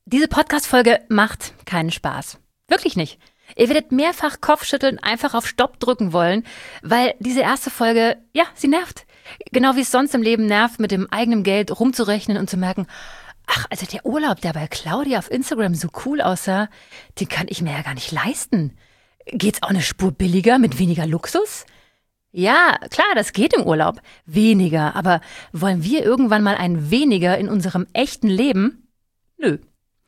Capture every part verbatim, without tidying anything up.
Diese Podcast-Folge macht keinen Spaß. Wirklich nicht. Ihr werdet mehrfach Kopfschütteln, einfach auf Stopp drücken wollen, weil diese erste Folge, ja, sie nervt. Genau wie es sonst im Leben nervt, mit dem eigenen Geld rumzurechnen und zu merken, ach, also der Urlaub, der bei Claudia auf Instagram so cool aussah, den kann ich mir ja gar nicht leisten. Geht's auch eine Spur billiger mit weniger Luxus? Ja, klar, das geht im Urlaub. Weniger, aber wollen wir irgendwann mal ein weniger in unserem echten Leben? Nö.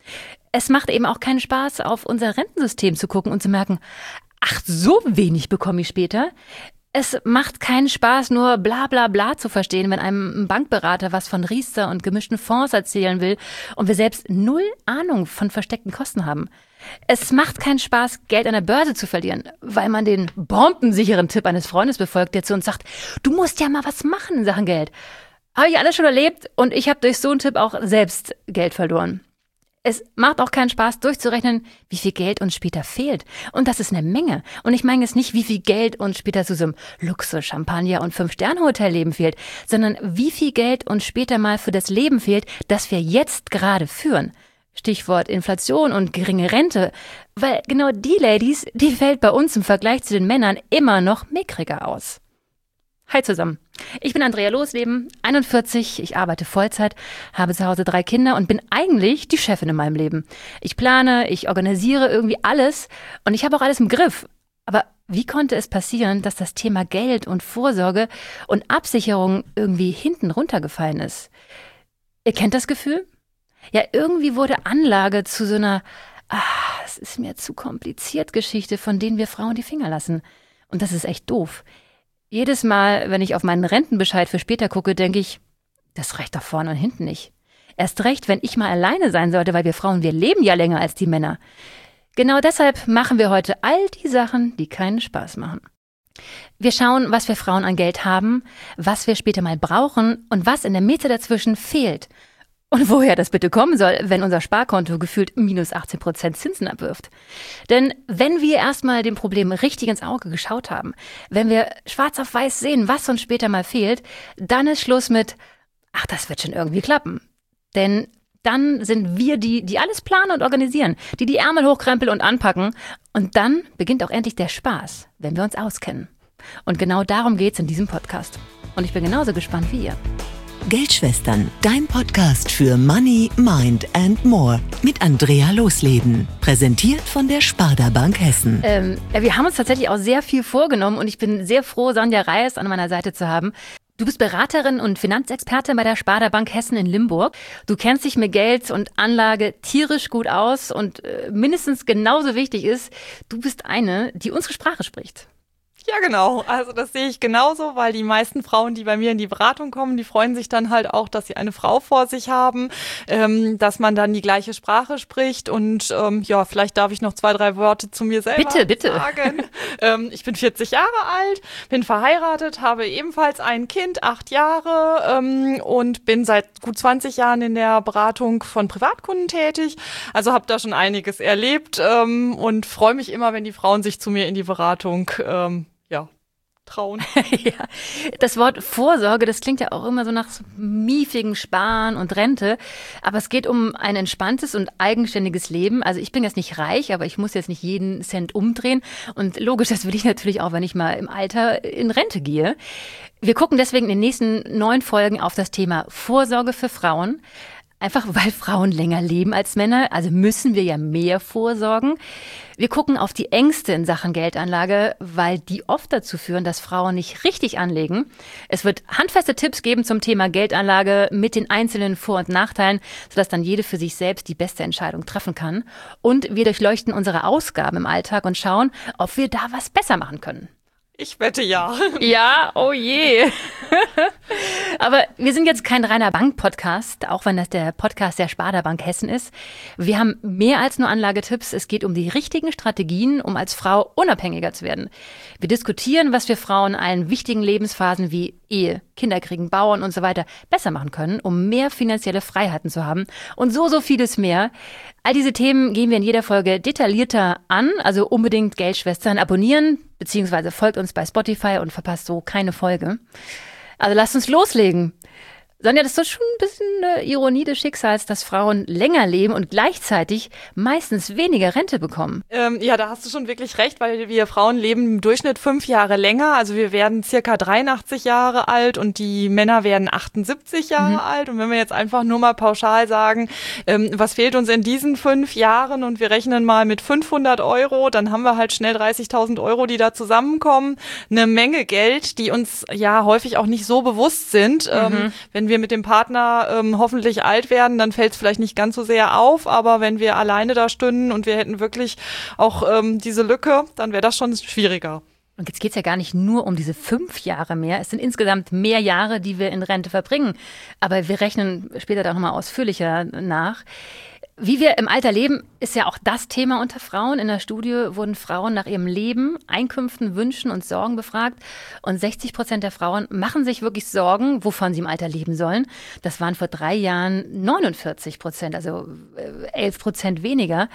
Es macht eben auch keinen Spaß, auf unser Rentensystem zu gucken und zu merken, ach, so wenig bekomme ich später. Es macht keinen Spaß, nur bla bla bla zu verstehen, wenn einem ein Bankberater was von Riester und gemischten Fonds erzählen will und wir selbst null Ahnung von versteckten Kosten haben. Es macht keinen Spaß, Geld an der Börse zu verlieren, weil man den bombensicheren Tipp eines Freundes befolgt, der zu uns sagt, du musst ja mal was machen in Sachen Geld. Habe ich alles schon erlebt und ich habe durch so einen Tipp auch selbst Geld verloren. Es macht auch keinen Spaß, durchzurechnen, wie viel Geld uns später fehlt. Und das ist eine Menge. Und ich meine jetzt nicht, wie viel Geld uns später zu so einem Luxus-Champagner- und Fünf-Sterne-Hotel-Leben fehlt, sondern wie viel Geld uns später mal für das Leben fehlt, das wir jetzt gerade führen. Stichwort Inflation und geringe Rente. Weil genau die Ladies, die fällt bei uns im Vergleich zu den Männern immer noch mickriger aus. Hi zusammen. Ich bin Andrea Losleben, einundvierzig, ich arbeite Vollzeit, habe zu Hause drei Kinder und bin eigentlich die Chefin in meinem Leben. Ich plane, ich organisiere irgendwie alles und ich habe auch alles im Griff. Aber wie konnte es passieren, dass das Thema Geld und Vorsorge und Absicherung irgendwie hinten runtergefallen ist? Ihr kennt das Gefühl? Ja, irgendwie wurde Anlage zu so einer, ah, es ist mir zu kompliziert Geschichte, von denen wir Frauen die Finger lassen. Und das ist echt doof. Jedes Mal, wenn ich auf meinen Rentenbescheid für später gucke, denke ich, das reicht doch vorne und hinten nicht. Erst recht, wenn ich mal alleine sein sollte, weil wir Frauen, wir leben ja länger als die Männer. Genau deshalb machen wir heute all die Sachen, die keinen Spaß machen. Wir schauen, was wir Frauen an Geld haben, was wir später mal brauchen und was in der Mitte dazwischen fehlt. Und woher das bitte kommen soll, wenn unser Sparkonto gefühlt minus achtzehn Prozent Zinsen abwirft. Denn wenn wir erstmal dem Problem richtig ins Auge geschaut haben, wenn wir schwarz auf weiß sehen, was uns später mal fehlt, dann ist Schluss mit, ach, das wird schon irgendwie klappen. Denn dann sind wir die, die alles planen und organisieren, die die Ärmel hochkrempeln und anpacken. Und dann beginnt auch endlich der Spaß, wenn wir uns auskennen. Und genau darum geht's in diesem Podcast. Und ich bin genauso gespannt wie ihr. Geldschwestern, dein Podcast für Money, Mind and More mit Andrea Losleben. Präsentiert von der Sparda Bank Hessen. Ähm, wir haben uns tatsächlich auch sehr viel vorgenommen und ich bin sehr froh, Sonja Reis an meiner Seite zu haben. Du bist Beraterin und Finanzexpertin bei der Sparda Bank Hessen in Limburg. Du kennst dich mit Geld und Anlage tierisch gut aus und äh, mindestens genauso wichtig ist, du bist eine, die unsere Sprache spricht. Ja, genau. Also das sehe ich genauso, weil die meisten Frauen, die bei mir in die Beratung kommen, die freuen sich dann halt auch, dass sie eine Frau vor sich haben, ähm, dass man dann die gleiche Sprache spricht und ähm, ja, vielleicht darf ich noch zwei, drei Worte zu mir selber bitte, bitte. sagen. ähm, ich bin vierzig Jahre alt, bin verheiratet, habe ebenfalls ein Kind, acht Jahre ähm, und bin seit gut zwanzig Jahren in der Beratung von Privatkunden tätig. Also habe da schon einiges erlebt ähm, und freue mich immer, wenn die Frauen sich zu mir in die Beratung ähm, ja, trauen. Ja, das Wort Vorsorge, das klingt ja auch immer so nach so miefigem Sparen und Rente, aber es geht um ein entspanntes und eigenständiges Leben. Also ich bin jetzt nicht reich, aber ich muss jetzt nicht jeden Cent umdrehen und logisch, das will ich natürlich auch, wenn ich mal im Alter in Rente gehe. Wir gucken deswegen in den nächsten neun Folgen auf das Thema Vorsorge für Frauen. Einfach weil Frauen länger leben als Männer, also müssen wir ja mehr vorsorgen. Wir gucken auf die Ängste in Sachen Geldanlage, weil die oft dazu führen, dass Frauen nicht richtig anlegen. Es wird handfeste Tipps geben zum Thema Geldanlage mit den einzelnen Vor- und Nachteilen, sodass dann jede für sich selbst die beste Entscheidung treffen kann. Und wir durchleuchten unsere Ausgaben im Alltag und schauen, ob wir da was besser machen können. Ich wette ja. Ja, oh je. Aber wir sind jetzt kein reiner Bank-Podcast, auch wenn das der Podcast der Sparda Bank Hessen ist. Wir haben mehr als nur Anlagetipps. Es geht um die richtigen Strategien, um als Frau unabhängiger zu werden. Wir diskutieren, was wir Frauen in allen wichtigen Lebensphasen wie Ehe, Kinderkriegen, Bauern und so weiter besser machen können, um mehr finanzielle Freiheiten zu haben und so, so vieles mehr. All diese Themen gehen wir in jeder Folge detaillierter an, also unbedingt Geldschwestern abonnieren, beziehungsweise folgt uns bei Spotify und verpasst so keine Folge. Also lasst uns loslegen. Sonja, das ist doch schon ein bisschen eine Ironie des Schicksals, dass Frauen länger leben und gleichzeitig meistens weniger Rente bekommen. Ähm, ja, da hast du schon wirklich recht, weil wir Frauen leben im Durchschnitt fünf Jahre länger. Also wir werden circa dreiundachtzig Jahre alt und die Männer werden achtundsiebzig Jahre mhm. alt. Und wenn wir jetzt einfach nur mal pauschal sagen, ähm, was fehlt uns in diesen fünf Jahren und wir rechnen mal mit fünfhundert Euro, dann haben wir halt schnell dreißigtausend Euro, die da zusammenkommen. Eine Menge Geld, die uns ja häufig auch nicht so bewusst sind. Mhm. Ähm, wenn wir mit dem Partner ähm, hoffentlich alt werden, dann fällt es vielleicht nicht ganz so sehr auf, aber wenn wir alleine da stünden und wir hätten wirklich auch ähm, diese Lücke, dann wäre das schon schwieriger. Und jetzt geht es ja gar nicht nur um diese fünf Jahre mehr. Es sind insgesamt mehr Jahre, die wir in Rente verbringen. Aber wir rechnen später da nochmal ausführlicher nach. Wie wir im Alter leben, ist ja auch das Thema unter Frauen. In der Studie wurden Frauen nach ihrem Leben, Einkünften, Wünschen und Sorgen befragt. Und sechzig Prozent der Frauen machen sich wirklich Sorgen, wovon sie im Alter leben sollen. Das waren vor drei Jahren neunundvierzig Prozent, also elf Prozent weniger.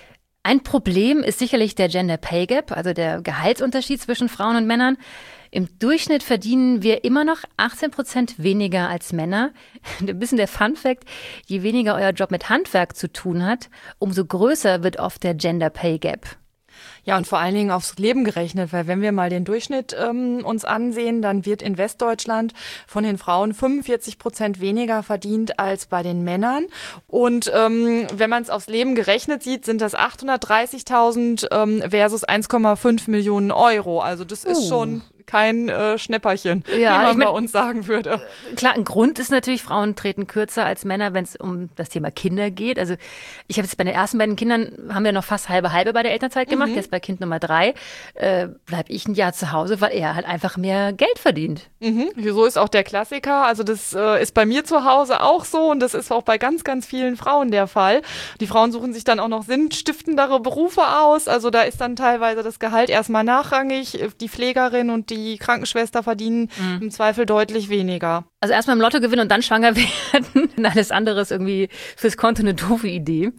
Ein Problem ist sicherlich der Gender Pay Gap, also der Gehaltsunterschied zwischen Frauen und Männern. Im Durchschnitt verdienen wir immer noch achtzehn Prozent weniger als Männer. Ein bisschen der Fun-Fact, je weniger euer Job mit Handwerk zu tun hat, umso größer wird oft der Gender Pay Gap. Ja, und vor allen Dingen aufs Leben gerechnet, weil wenn wir mal den Durchschnitt ähm, uns ansehen, dann wird in Westdeutschland von den Frauen fünfundvierzig Prozent weniger verdient als bei den Männern. Und ähm, wenn man es aufs Leben gerechnet sieht, sind das achthundertdreißigtausend ähm, versus eins Komma fünf Millionen Euro. Also das ist uh. schon kein äh, Schnäpperchen, ja, wie man ich mein, bei uns sagen würde. Klar, ein Grund ist natürlich, Frauen treten kürzer als Männer, wenn es um das Thema Kinder geht. Also ich habe jetzt bei den ersten beiden Kindern, haben wir noch fast halbe halbe bei der Elternzeit gemacht. Mhm. Jetzt bei Kind Nummer drei äh, bleibe ich ein Jahr zu Hause, weil er halt einfach mehr Geld verdient. Mhm. So ist auch der Klassiker. Also das äh, ist bei mir zu Hause auch so und das ist auch bei ganz, ganz vielen Frauen der Fall. Die Frauen suchen sich dann auch noch sinnstiftendere Berufe aus. Also da ist dann teilweise das Gehalt erstmal nachrangig. Die Pflegerin und die Die Krankenschwester verdienen mhm. im Zweifel deutlich weniger. Also erstmal im Lotto gewinnen und dann schwanger werden. Alles andere ist irgendwie fürs Konto eine doofe Idee.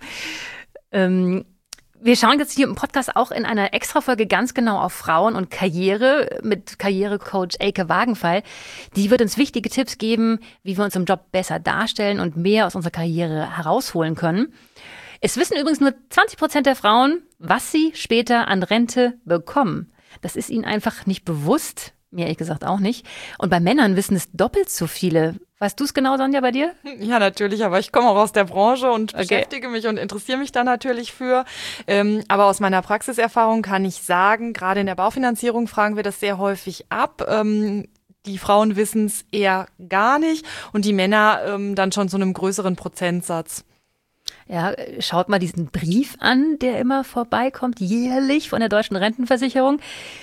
Ähm, wir schauen jetzt hier im Podcast auch in einer Extrafolge ganz genau auf Frauen und Karriere mit Karrierecoach Elke Wagenfall. Die wird uns wichtige Tipps geben, wie wir uns im Job besser darstellen und mehr aus unserer Karriere herausholen können. Es wissen übrigens nur zwanzig Prozent der Frauen, was sie später an Rente bekommen. Das ist ihnen einfach nicht bewusst, mir ehrlich gesagt auch nicht. Und bei Männern wissen es doppelt so viele. Weißt du es genau, Sonja, bei dir? Ja, natürlich, aber ich komme auch aus der Branche und okay. beschäftige mich und interessiere mich da natürlich für. Ähm, aber aus meiner Praxiserfahrung kann ich sagen, gerade in der Baufinanzierung fragen wir das sehr häufig ab. Ähm, die Frauen wissen es eher gar nicht und die Männer ähm, dann schon zu einem größeren Prozentsatz. Ja, schaut mal diesen Brief an, der immer vorbeikommt, jährlich von der Deutschen Rentenversicherung.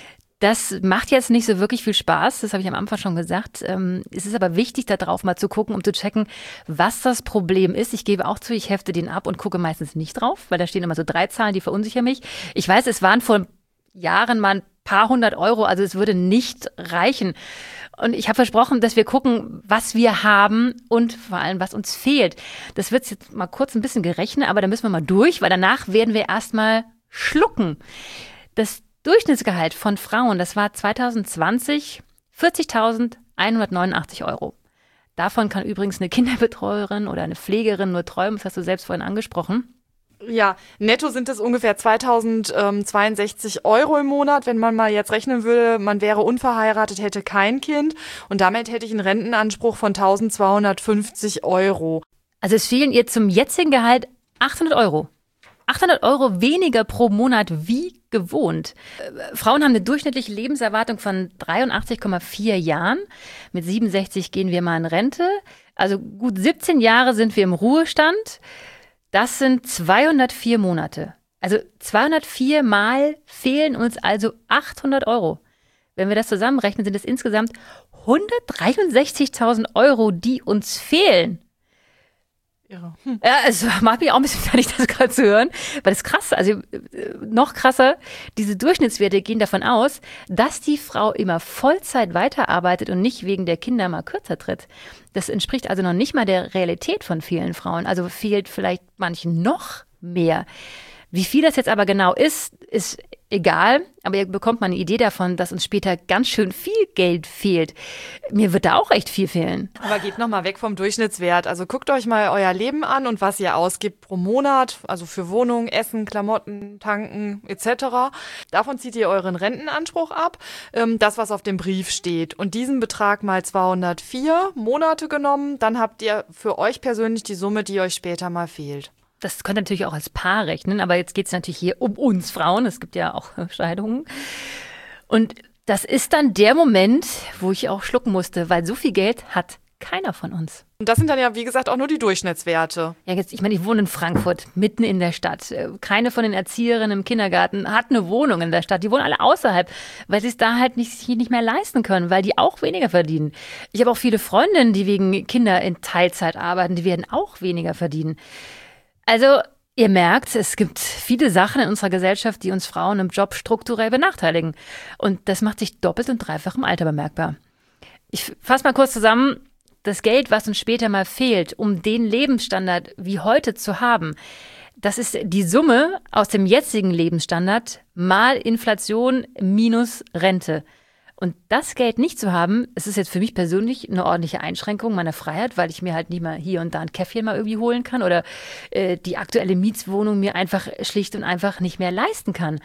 Das macht jetzt nicht so wirklich viel Spaß, das habe ich am Anfang schon gesagt. Es ist aber wichtig, da drauf mal zu gucken, um zu checken, was das Problem ist. Ich gebe auch zu, ich hefte den ab und gucke meistens nicht drauf, weil da stehen immer so drei Zahlen, die verunsichern mich. Ich weiß, es waren vor Jahren mal ein paar hundert Euro, also es würde nicht reichen. Und ich habe versprochen, dass wir gucken, was wir haben und vor allem, was uns fehlt. Das wird jetzt mal kurz ein bisschen gerechnet, aber da müssen wir mal durch, weil danach werden wir erstmal schlucken. Das Durchschnittsgehalt von Frauen, das war zwanzig zwanzig vierzigtausendeinhundertneunundachtzig Euro. Davon kann übrigens eine Kinderbetreuerin oder eine Pflegerin nur träumen, das hast du selbst vorhin angesprochen. Ja, netto sind es ungefähr zweitausendzweiundsechzig Euro im Monat. Wenn man mal jetzt rechnen würde, man wäre unverheiratet, hätte kein Kind und damit hätte ich einen Rentenanspruch von eintausendzweihundertfünfzig Euro. Also es fehlen ihr zum jetzigen Gehalt achthundert Euro. achthundert Euro weniger pro Monat wie gewohnt. Frauen haben eine durchschnittliche Lebenserwartung von dreiundachtzig Komma vier Jahren. Mit siebenundsechzig gehen wir mal in Rente. Also gut siebzehn Jahre sind wir im Ruhestand. Das sind zweihundertvier Monate. Also zweihundertvier Mal fehlen uns also achthundert Euro. Wenn wir das zusammenrechnen, sind es insgesamt hundertdreiundsechzigtausend Euro, die uns fehlen. Ja, hm. ja, es macht mich auch ein bisschen fertig, das gerade zu hören, weil das ist krass, also noch krasser, diese Durchschnittswerte gehen davon aus, dass die Frau immer Vollzeit weiterarbeitet und nicht wegen der Kinder mal kürzer tritt. Das entspricht also noch nicht mal der Realität von vielen Frauen, also fehlt vielleicht manchen noch mehr. Wie viel das jetzt aber genau ist, ist egal, aber ihr bekommt mal eine Idee davon, dass uns später ganz schön viel Geld fehlt. Mir wird da auch echt viel fehlen. Aber geht nochmal weg vom Durchschnittswert. Also guckt euch mal euer Leben an und was ihr ausgibt pro Monat, also für Wohnung, Essen, Klamotten, Tanken et cetera. Davon zieht ihr euren Rentenanspruch ab, ähm, das, was auf dem Brief steht. Und diesen Betrag mal zweihundertvier Monate genommen, dann habt ihr für euch persönlich die Summe, die euch später mal fehlt. Das könnt ihr natürlich auch als Paar rechnen, aber jetzt geht es natürlich hier um uns Frauen. Es gibt ja auch Scheidungen. Und das ist dann der Moment, wo ich auch schlucken musste, weil so viel Geld hat keiner von uns. Und das sind dann ja, wie gesagt, auch nur die Durchschnittswerte. Ja, jetzt, ich meine, ich wohne in Frankfurt, mitten in der Stadt. Keine von den Erzieherinnen im Kindergarten hat eine Wohnung in der Stadt. Die wohnen alle außerhalb, weil sie es da halt nicht, nicht mehr leisten können, weil die auch weniger verdienen. Ich habe auch viele Freundinnen, die wegen Kinder in Teilzeit arbeiten, die werden auch weniger verdienen. Also, ihr merkt, es gibt viele Sachen in unserer Gesellschaft, die uns Frauen im Job strukturell benachteiligen. Und das macht sich doppelt und dreifach im Alter bemerkbar. Ich fasse mal kurz zusammen. Das Geld, was uns später mal fehlt, um den Lebensstandard wie heute zu haben, das ist die Summe aus dem jetzigen Lebensstandard mal Inflation minus Rente. Und das Geld nicht zu haben, es ist jetzt für mich persönlich eine ordentliche Einschränkung meiner Freiheit, weil ich mir halt nicht mal hier und da ein Käffchen mal irgendwie holen kann oder äh, die aktuelle Mietswohnung mir einfach schlicht und einfach nicht mehr leisten kann.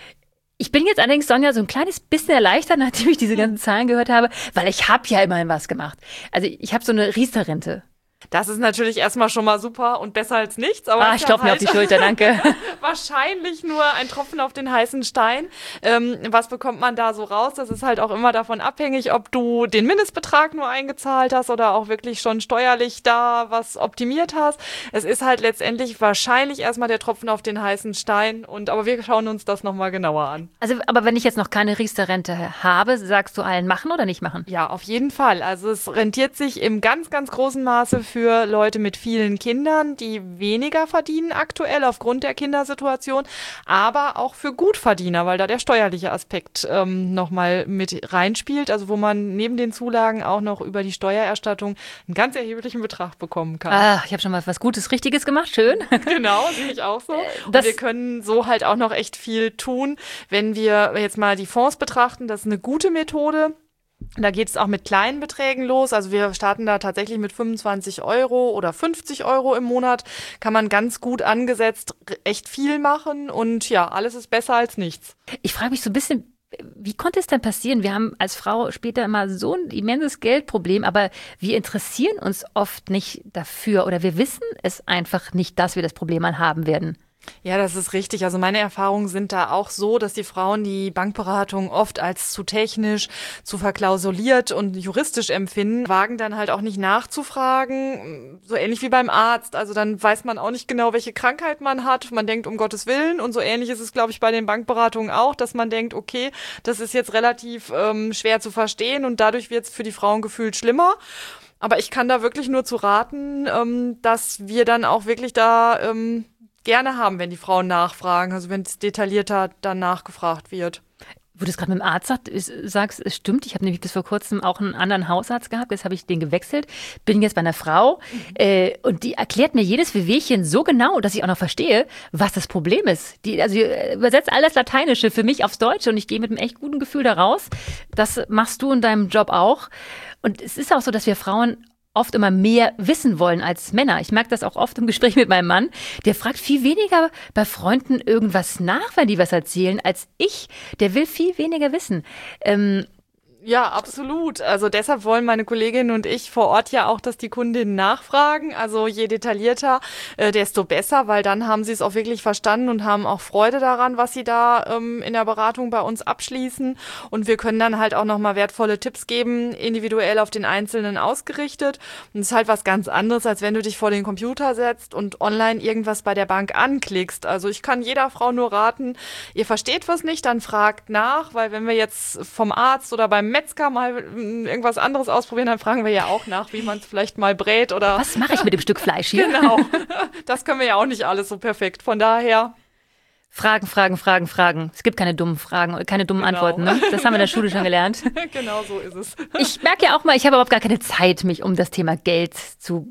Ich bin jetzt allerdings, Sonja, so ein kleines bisschen erleichtert, nachdem ich diese ganzen Zahlen gehört habe, weil ich habe ja immerhin was gemacht. Also ich habe so eine Riester-Rente. Das ist natürlich erstmal schon mal super und besser als nichts. Aber ah, ich klopfe mir auf die Schulter, danke. Wahrscheinlich nur ein Tropfen auf den heißen Stein. Ähm, was bekommt man da so raus? Das ist halt auch immer davon abhängig, ob du den Mindestbetrag nur eingezahlt hast oder auch wirklich schon steuerlich da was optimiert hast. Es ist halt letztendlich wahrscheinlich erstmal der Tropfen auf den heißen Stein. Und aber wir schauen uns das nochmal genauer an. Also, aber wenn ich jetzt noch keine Riester-Rente habe, sagst du allen machen oder nicht machen? Ja, auf jeden Fall. Also es rentiert sich im ganz, ganz großen Maße für Leute mit vielen Kindern, die weniger verdienen aktuell aufgrund der Kindersituation, aber auch für Gutverdiener, weil da der steuerliche Aspekt ähm, nochmal mit reinspielt, also wo man neben den Zulagen auch noch über die Steuererstattung einen ganz erheblichen Betrag bekommen kann. Ah, ich habe schon mal was Gutes, Richtiges gemacht, schön. Genau, sehe ich auch so. Und wir können so halt auch noch echt viel tun, wenn wir jetzt mal die Fonds betrachten, das ist eine gute Methode. Da geht es auch mit kleinen Beträgen los. Also wir starten da tatsächlich mit fünfundzwanzig Euro oder fünfzig Euro im Monat. Kann man ganz gut angesetzt echt viel machen. Und ja, alles ist besser als nichts. Ich frage mich so ein bisschen, wie konnte es denn passieren? Wir haben als Frau später immer so ein immenses Geldproblem, aber wir interessieren uns oft nicht dafür oder wir wissen es einfach nicht, dass wir das Problem mal haben werden. Ja, das ist richtig. Also meine Erfahrungen sind da auch so, dass die Frauen die Bankberatung oft als zu technisch, zu verklausuliert und juristisch empfinden, wagen dann halt auch nicht nachzufragen, so ähnlich wie beim Arzt. Also dann weiß man auch nicht genau, welche Krankheit man hat. Man denkt, um Gottes Willen. Und so ähnlich ist es, glaube ich, bei den Bankberatungen auch, dass man denkt, okay, das ist jetzt relativ ähm, schwer zu verstehen und dadurch wird es für die Frauen gefühlt schlimmer. Aber ich kann da wirklich nur zu raten, ähm, dass wir dann auch wirklich da ähm, gerne haben, wenn die Frauen nachfragen, also wenn es detaillierter dann nachgefragt wird. Wo du es gerade mit dem Arzt sagt, sagst, es stimmt. Ich habe nämlich bis vor kurzem auch einen anderen Hausarzt gehabt. Jetzt habe ich den gewechselt. Bin jetzt bei einer Frau. Mhm. Äh, und die erklärt mir jedes Wehwehchen so genau, dass ich auch noch verstehe, was das Problem ist. Die, also die übersetzt all das Lateinische für mich aufs Deutsche und ich gehe mit einem echt guten Gefühl da raus. Das machst du in deinem Job auch. Und es ist auch so, dass wir Frauen oft immer mehr wissen wollen als Männer. Ich merke das auch oft im Gespräch mit meinem Mann. Der fragt viel weniger bei Freunden irgendwas nach, wenn die was erzählen, als ich. Der will viel weniger wissen. Ähm, Ja, absolut. Also deshalb wollen meine Kollegin und ich vor Ort ja auch, dass die Kundinnen nachfragen. Also je detaillierter, äh, desto besser, weil dann haben sie es auch wirklich verstanden und haben auch Freude daran, was sie da ähm, in der Beratung bei uns abschließen. Und wir können dann halt auch nochmal wertvolle Tipps geben, individuell auf den Einzelnen ausgerichtet. Und es ist halt was ganz anderes, als wenn du dich vor den Computer setzt und online irgendwas bei der Bank anklickst. Also ich kann jeder Frau nur raten, ihr versteht was nicht, dann fragt nach, weil wenn wir jetzt vom Arzt oder beim Metzger mal irgendwas anderes ausprobieren, dann fragen wir ja auch nach, wie man es vielleicht mal brät oder... Was mache ich mit dem Stück Fleisch hier? Genau, das können wir ja auch nicht alles so perfekt, von daher... Fragen, Fragen, Fragen, Fragen. Es gibt keine dummen Fragen, keine dummen Genau. Antworten. Ne? Das haben wir in der Schule schon gelernt. Genau so ist es. Ich merke ja auch mal, ich habe überhaupt gar keine Zeit, mich um das Thema Geld zu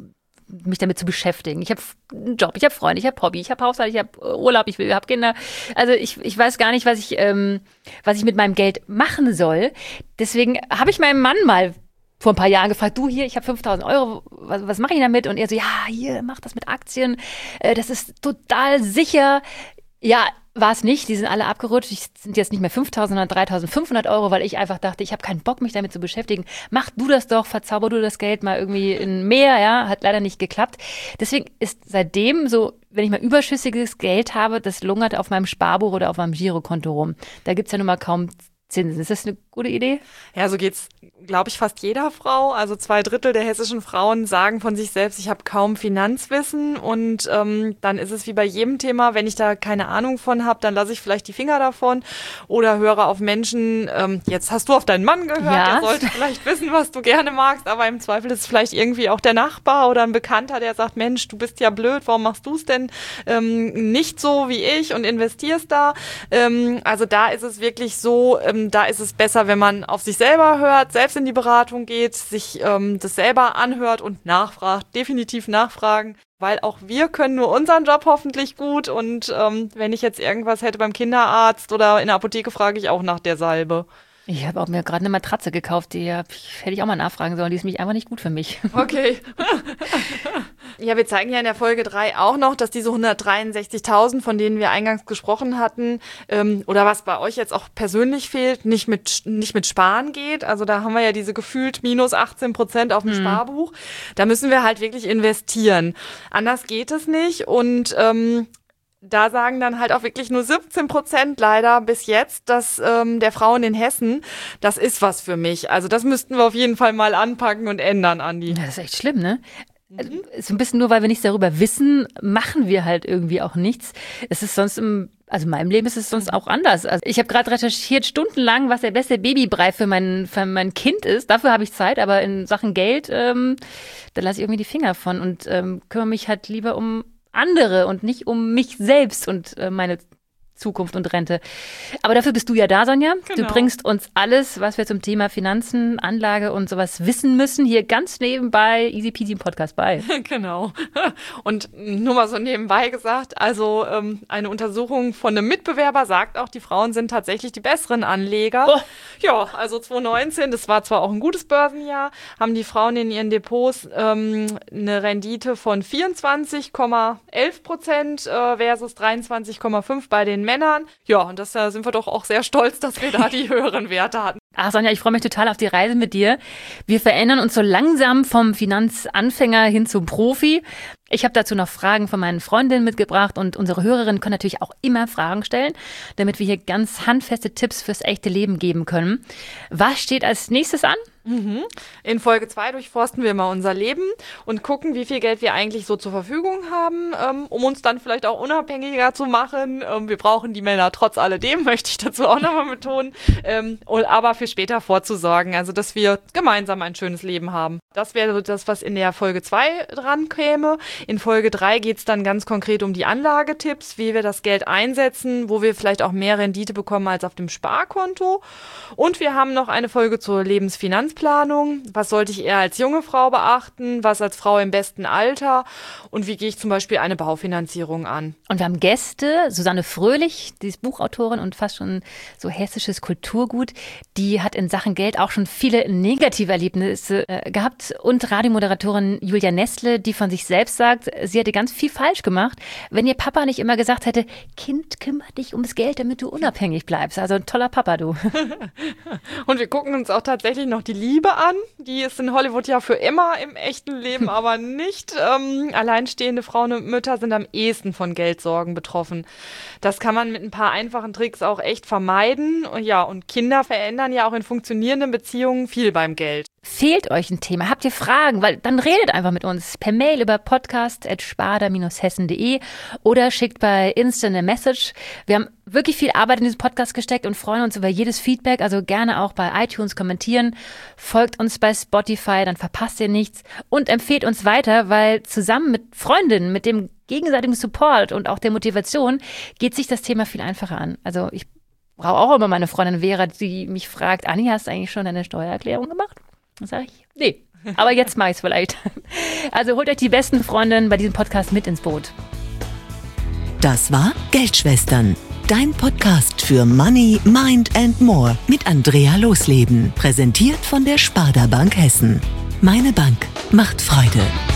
mich damit zu beschäftigen. Ich habe einen Job, ich habe Freunde, ich habe Hobby, ich habe Haushalt, ich habe Urlaub, ich habe Kinder. Also ich, ich weiß gar nicht, was ich, ähm, was ich mit meinem Geld machen soll. Deswegen habe ich meinen Mann mal vor ein paar Jahren gefragt, du hier, ich habe fünftausend Euro, was, was mache ich damit? Und er so, ja, hier, mach das mit Aktien, äh, das ist total sicher. Ja, war es nicht, die sind alle abgerutscht. Es sind jetzt nicht mehr fünftausend, sondern dreitausendfünfhundert Euro, weil ich einfach dachte, ich habe keinen Bock, mich damit zu beschäftigen. Mach du das doch, verzauber du das Geld mal irgendwie in mehr, ja, hat leider nicht geklappt. Deswegen ist seitdem so, wenn ich mal überschüssiges Geld habe, das lungert auf meinem Sparbuch oder auf meinem Girokonto rum. Da gibt's ja nun mal kaum Zinsen. Ist das eine gute Idee? Ja, so geht's, glaube ich, fast jeder Frau. Also zwei Drittel der hessischen Frauen sagen von sich selbst, ich habe kaum Finanzwissen. Und ähm, dann ist es wie bei jedem Thema, wenn ich da keine Ahnung von habe, dann lasse ich vielleicht die Finger davon oder höre auf Menschen, ähm, jetzt hast du auf deinen Mann gehört, ja. Der sollte vielleicht wissen, was du gerne magst, aber im Zweifel ist es vielleicht irgendwie auch der Nachbar oder ein Bekannter, der sagt, Mensch, du bist ja blöd, warum machst du es denn ähm, nicht so wie ich und investierst da? Ähm, also da ist es wirklich so, ähm, da ist es besser, wenn man auf sich selber hört, selbst in die Beratung geht, sich ähm, das selber anhört und nachfragt, definitiv nachfragen, weil auch wir können nur unseren Job hoffentlich gut und ähm, wenn ich jetzt irgendwas hätte beim Kinderarzt oder in der Apotheke, frage ich auch nach der Salbe. Ich habe auch mir gerade eine Matratze gekauft, die hab, hätte ich auch mal nachfragen sollen, die ist nämlich einfach nicht gut für mich. Okay. Ja, wir zeigen ja in der Folge drei auch noch, dass diese hundertdreiundsechzigtausend, von denen wir eingangs gesprochen hatten, ähm, oder was bei euch jetzt auch persönlich fehlt, nicht mit nicht mit Sparen geht. Also da haben wir ja diese gefühlt minus achtzehn Prozent auf dem hm. Sparbuch. Da müssen wir halt wirklich investieren. Anders geht es nicht und ähm, da sagen dann halt auch wirklich nur siebzehn Prozent leider bis jetzt, dass ähm, der Frauen in Hessen, das ist was für mich. Also das müssten wir auf jeden Fall mal anpacken und ändern, Andi. Ja, das ist echt schlimm, ne? Mhm. So ein bisschen nur, weil wir nichts darüber wissen, machen wir halt irgendwie auch nichts. Es ist sonst im, also in meinem Leben ist es sonst auch anders. Also ich habe gerade recherchiert stundenlang, was der beste Babybrei für mein, für mein Kind ist. Dafür habe ich Zeit, aber in Sachen Geld, ähm, da lasse ich irgendwie die Finger von und ähm, kümmere mich halt lieber um andere und nicht um mich selbst und äh, meine Zukunft und Rente. Aber dafür bist du ja da, Sonja. Genau. Du bringst uns alles, was wir zum Thema Finanzen, Anlage und sowas wissen müssen, hier ganz nebenbei easy peasy im Podcast bei. Genau. Und nur mal so nebenbei gesagt, also ähm, eine Untersuchung von einem Mitbewerber sagt auch, die Frauen sind tatsächlich die besseren Anleger. Oh. Ja, also zwanzig neunzehn, das war zwar auch ein gutes Börsenjahr, haben die Frauen in ihren Depots ähm, eine Rendite von vierundzwanzig Komma elf Prozent äh, versus dreiundzwanzig Komma fünf bei den Männern. Ja, und das, da sind wir doch auch sehr stolz, dass wir da die höheren Werte hatten. Ach Sonja, ich freue mich total auf die Reise mit dir. Wir verändern uns so langsam vom Finanzanfänger hin zum Profi. Ich habe dazu noch Fragen von meinen Freundinnen mitgebracht und unsere Hörerinnen können natürlich auch immer Fragen stellen, damit wir hier ganz handfeste Tipps fürs echte Leben geben können. Was steht als nächstes an? Mhm. In Folge zwei durchforsten wir mal unser Leben und gucken, wie viel Geld wir eigentlich so zur Verfügung haben, ähm, um uns dann vielleicht auch unabhängiger zu machen. Ähm, wir brauchen die Männer trotz alledem, möchte ich dazu auch nochmal betonen, ähm, aber für später vorzusorgen, also dass wir gemeinsam ein schönes Leben haben. Das wäre so das, was in der Folge zwei dran käme. In Folge drei geht es dann ganz konkret um die Anlagetipps, wie wir das Geld einsetzen, wo wir vielleicht auch mehr Rendite bekommen als auf dem Sparkonto. Und wir haben noch eine Folge zur Lebensfinanzplanung. Was sollte ich eher als junge Frau beachten? Was als Frau im besten Alter? Und wie gehe ich zum Beispiel eine Baufinanzierung an? Und wir haben Gäste, Susanne Fröhlich, die ist Buchautorin und fast schon so hessisches Kulturgut. Die hat in Sachen Geld auch schon viele negative Erlebnisse äh, gehabt. Und Radiomoderatorin Julia Nestle, die von sich selbst sagt, sie hätte ganz viel falsch gemacht, wenn ihr Papa nicht immer gesagt hätte, Kind, kümmere dich ums Geld, damit du unabhängig bleibst. Also ein toller Papa, du. Und wir gucken uns auch tatsächlich noch die Liebe an. Die ist in Hollywood ja für immer, im echten Leben aber nicht. Ähm, alleinstehende Frauen und Mütter sind am ehesten von Geldsorgen betroffen. Das kann man mit ein paar einfachen Tricks auch echt vermeiden. Und ja, und Kinder verändern ja auch in funktionierenden Beziehungen viel beim Geld. Fehlt euch ein Thema? Habt ihr Fragen? Weil dann redet einfach mit uns per Mail über podcast at sparda Bindestrich hessen punkt de oder schickt bei Insta eine Message. Wir haben wirklich viel Arbeit in diesen Podcast gesteckt und freuen uns über jedes Feedback. Also gerne auch bei iTunes kommentieren. Folgt uns bei Spotify, dann verpasst ihr nichts. Und empfehlt uns weiter, weil zusammen mit Freundinnen, mit dem gegenseitigen Support und auch der Motivation geht sich das Thema viel einfacher an. Also ich brauche auch immer meine Freundin Vera, die mich fragt, Anni, hast du eigentlich schon deine Steuererklärung gemacht? Dann sage ich, nee. Aber jetzt mach ich's vielleicht. Also holt euch die besten Freundinnen bei diesem Podcast mit ins Boot. Das war Geldschwestern, dein Podcast für Money, Mind and More mit Andrea Losleben. Präsentiert von der Sparda Bank Hessen. Meine Bank macht Freude.